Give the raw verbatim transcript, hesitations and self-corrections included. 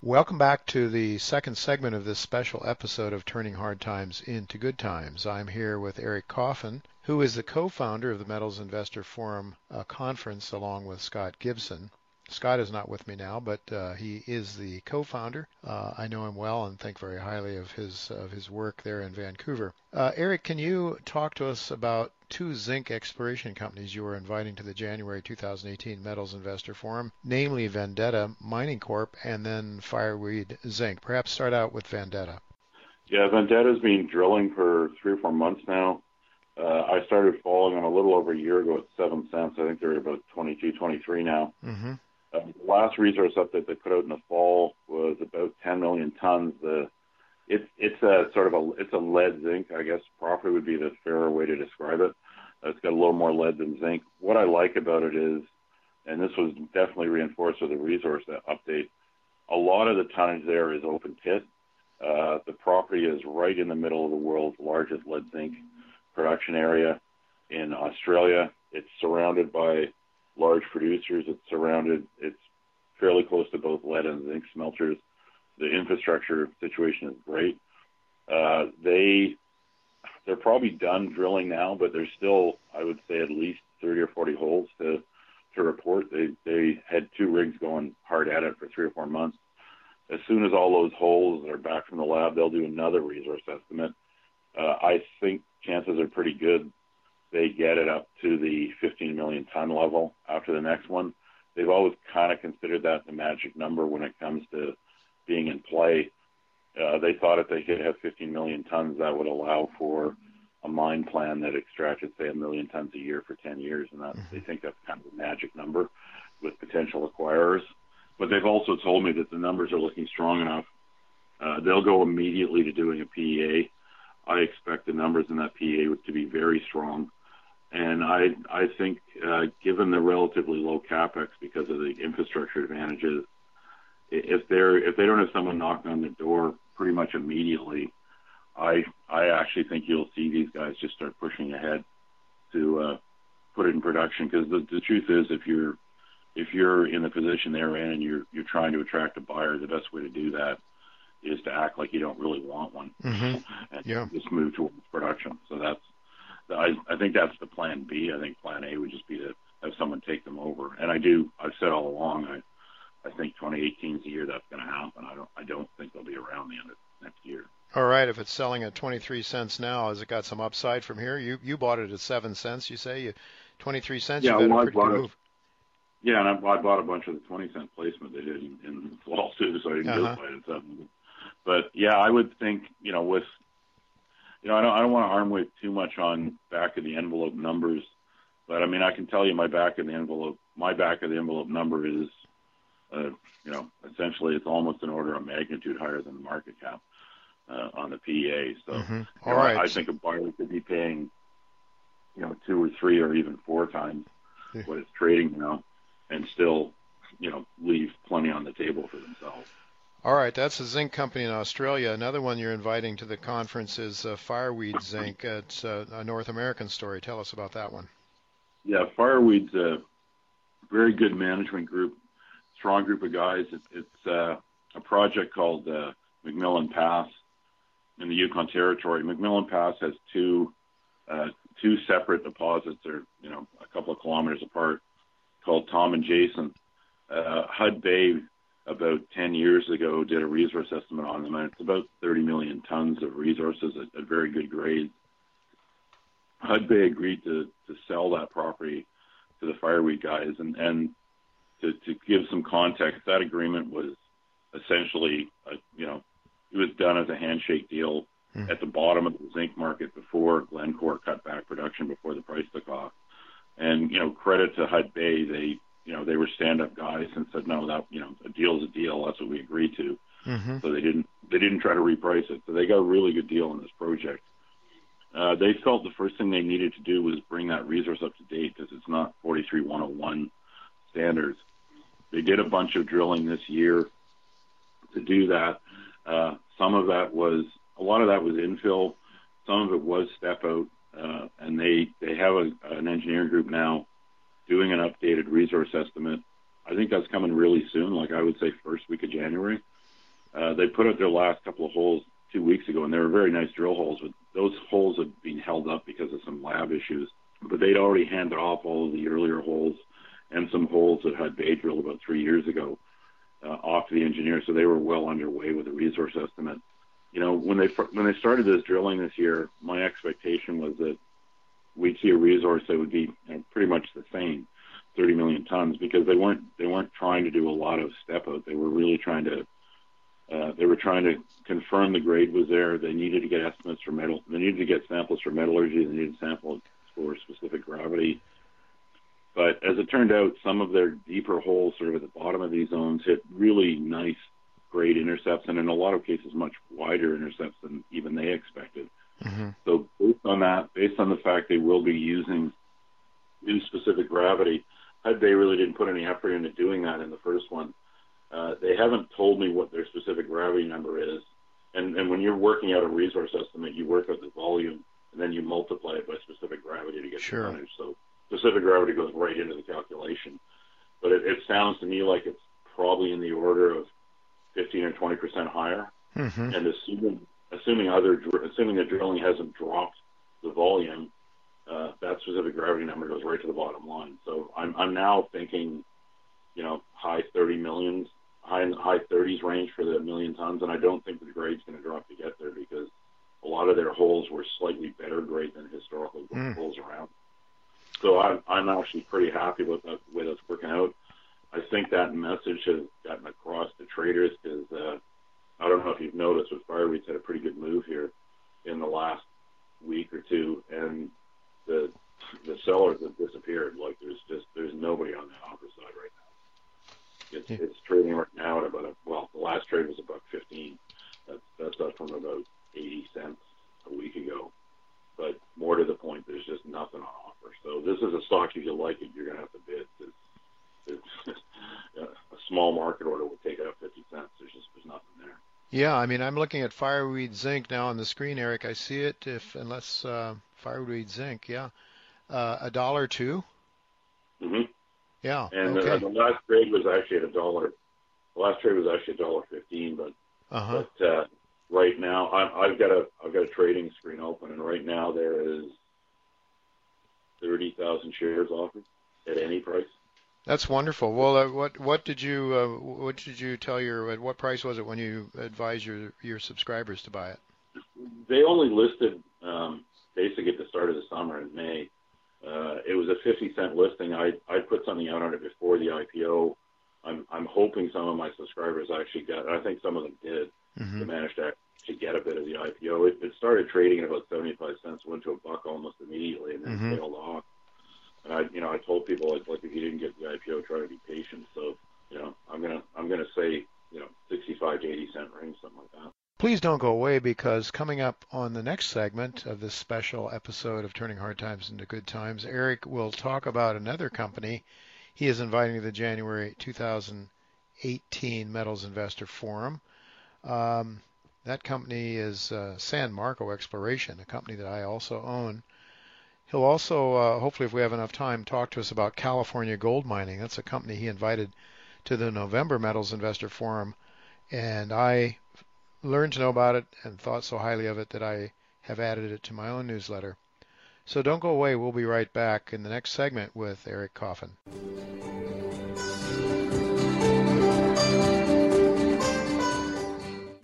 Welcome back to the second segment of this special episode of Turning Hard Times into Good Times. I'm here with Eric Coffin, who is the co-founder of the Metals Investor Forum uh, conference, along with Scott Gibson. Scott is not with me now, but uh, he is the co-founder. Uh, I know him well and think very highly of his of his work there in Vancouver. Uh, Eric, can you talk to us about two zinc exploration companies you were inviting to the January two thousand eighteen Metals Investor Forum, namely Vendetta Mining Corp and then Fireweed Zinc? Perhaps start out with Vendetta. Yeah, Vendetta's been drilling for three or four months now. Uh, I started following them a little over a year ago at seven cents. I think they're about twenty-two, twenty-three now. Mm-hmm. Uh, the last resource update they put out in the fall was about ten million tons. The it's it's a sort of a it's a lead zinc, I guess. Properly would be the fairer way to describe it. Uh, it's got a little more lead than zinc. What I like about it is, and this was definitely reinforced with the resource update, a lot of the tonnage there is open pit. Uh, the property is right in the middle of the world's largest lead zinc production area in Australia. It's surrounded by large producers. It's surrounded, it's fairly close to both lead and zinc smelters. The infrastructure situation is great. Uh, they, they're probably done drilling now, but there's still, I would say, at least thirty or forty holes to, to report. They, they had two rigs going hard at it for three or four months. As soon as all those holes are back from the lab, they'll do another resource estimate. Uh, I think chances are pretty good they get it up to the fifteen million ton level after the next one. They've always kind of considered that the magic number when it comes to being in play. Uh, they thought if they could have fifteen million tons, that would allow for a mine plan that extracted, say, a million tons a year for ten years. And that, mm-hmm. they think that's kind of a magic number with potential acquirers. But they've also told me that the numbers are looking strong enough. Uh, they'll go immediately to doing a P E A. I expect the numbers in that P E A to be very strong. And I I think, uh, given the relatively low capex because of the infrastructure advantages, if they're if they don't have someone knocking on the door pretty much immediately, I I actually think you'll see these guys just start pushing ahead to uh, put it in production. Because the, the truth is, if you're if you're in the position they're in and you're you're trying to attract a buyer, the best way to do that is to act like you don't really want one, mm-hmm. and yeah. just move towards production. So that's I, I think that's the plan B. I think plan A would just be to have someone take them over. And I do, I've said all along, I, I think twenty eighteen is the year that's going to happen. I don't, I don't think they'll be around the end of next year. All right. If it's selling at twenty-three cents now, has it got some upside from here? You, you bought it at seven cents. You say you, twenty-three cents. Yeah, you got well, a pretty I bought good it. move. Yeah, and I, I bought a bunch of the twenty cent placement they did in, in the fall too, so I didn't uh-huh. go buy it at seven. But yeah, I would think, you know, with You know, I don't, I don't want to arm wave too much on back of the envelope numbers, but I mean, I can tell you my back of the envelope, my back of the envelope number is, uh, you know, essentially it's almost an order of magnitude higher than the market cap uh, on the P E A. So, mm-hmm. All know, right. I, I think a buyer could be paying, you know, two or three or even four times yeah. what it's trading now, and still, you know, leave plenty on the table for themselves. All right, that's a zinc company in Australia. Another one you're inviting to the conference is uh, Fireweed Zinc. It's uh, a North American story. Tell us about that one. Yeah, Fireweed's a very good management group, strong group of guys. It, it's uh, a project called uh, McMillan Pass in the Yukon Territory. McMillan Pass has two uh, two separate deposits, or you know, a couple of kilometers apart, called Tom and Jason. Uh, Hud Bay, about ten years ago, did a resource estimate on them, and it's about thirty million tons of resources at, at very good grades. Hud Bay agreed to, to sell that property to the Fireweed guys, and, and to, to give some context, that agreement was essentially, a, you know, it was done as a handshake deal mm. at the bottom of the zinc market before Glencore cut back production, before the price took off. And, you know, credit to Hud Bay, they, you know, they were stand-up guys and said, no, that, you know, a deal's a deal. That's what we agreed to. Mm-hmm. So they didn't, they didn't try to reprice it. So they got a really good deal on this project. Uh, they felt the first thing they needed to do was bring that resource up to date because it's not forty-three one oh one standards. They did a bunch of drilling this year to do that. Uh, some of that was, a lot of that was infill. Some of it was step out. Uh, and they, they have a, an engineering group now doing an updated resource estimate. I think that's coming really soon, like I would say first week of January. Uh, they put out their last couple of holes two weeks ago, and they were very nice drill holes, but those holes have been held up because of some lab issues. But they'd already handed off all of the earlier holes and some holes that had Bay drilled about three years ago uh, off to the engineer, so they were well underway with the resource estimate. You know, when they when they started this drilling this year, my expectation was that we'd see a resource that would be, you know, pretty much the same, thirty million tons, because they weren't they weren't trying to do a lot of step out. They were really trying to uh, they were trying to confirm the grade was there. They needed to get estimates for metal. They needed to get samples for metallurgy. They needed samples for specific gravity. But as it turned out, some of their deeper holes, sort of at the bottom of these zones, hit really nice grade intercepts, and in a lot of cases, much wider intercepts than even they expected. Mm-hmm. So based on that, based on the fact they will be using new specific gravity, Hud Bay really didn't put any effort into doing that in the first one. Uh, they haven't told me what their specific gravity number is. And, and when you're working out a resource estimate, you work out the volume, and then you multiply it by specific gravity to get sure. the tonnage. So specific gravity goes right into the calculation. But it, it sounds to me like it's probably in the order of fifteen or twenty percent higher. Mm-hmm. And assuming assuming other assuming the drilling hasn't dropped the volume, uh, that specific gravity number goes right to the bottom line. So I'm I'm now thinking, you know, high thirty millions, high high thirties range for the million tons, and I don't think the grade's going to drop to get there because a lot of their holes were slightly better grade than historical mm. holes around. So I'm I'm actually pretty happy with the way that's working out. I think that message has gotten across to traders because uh, I don't know if you've noticed, but Fireweed's had a pretty good move here in the last week or two, and the the sellers have disappeared. Like there's just there's nobody on the offer side right now. It's yeah. it's trading right now at about a, well, the last trade was about fifteen. That's that's up from about eighty cents a week ago. But more to the point, there's just nothing on offer. So this is a stock, if you like it, you're going to have to bid. It's, it's, a small market order would take it up fifty cents. There's just there's nothing there. Yeah, I mean, I'm looking at Fireweed Zinc now on the screen, Eric. I see it, if unless uh, Fireweed Zinc, yeah, uh, a dollar two. Mm-hmm. Yeah. And okay. uh, the last trade was actually at a dollar. The last trade was actually a dollar fifteen, but uh-huh. but uh, right now I, I've got a I've got a trading screen open, and right now there is thirty thousand shares offered at any price. That's wonderful. Well, uh, what what did you uh, what did you tell your at what price was it when you advised your your subscribers to buy it? They only listed um, basically at the start of the summer in May. Uh, it was a fifty cent listing. I I put something out on it before the I P O. I'm I'm hoping some of my subscribers actually got. I think some of them did. Mm-hmm. They managed to actually get a bit of the I P O. It, it started trading at about seventy-five cents, went to a buck almost immediately, and then mm-hmm. tailed off. And I, you know, I told people, like, like if you didn't get the I P O, try to be patient. So, you know, I'm gonna, I'm gonna say, you know, sixty-five to eighty cent range, something like that. Please don't go away, because coming up on the next segment of this special episode of Turning Hard Times into Good Times, Eric will talk about another company he is inviting to the January two thousand eighteen Metals Investor Forum. Um, that company is uh, San Marco Exploration, a company that I also own. He'll also, uh, hopefully if we have enough time, talk to us about California Gold Mining. That's a company he invited to the November Metals Investor Forum, and I learned to know about it and thought so highly of it that I have added it to my own newsletter. So don't go away. We'll be right back in the next segment with Eric Coffin.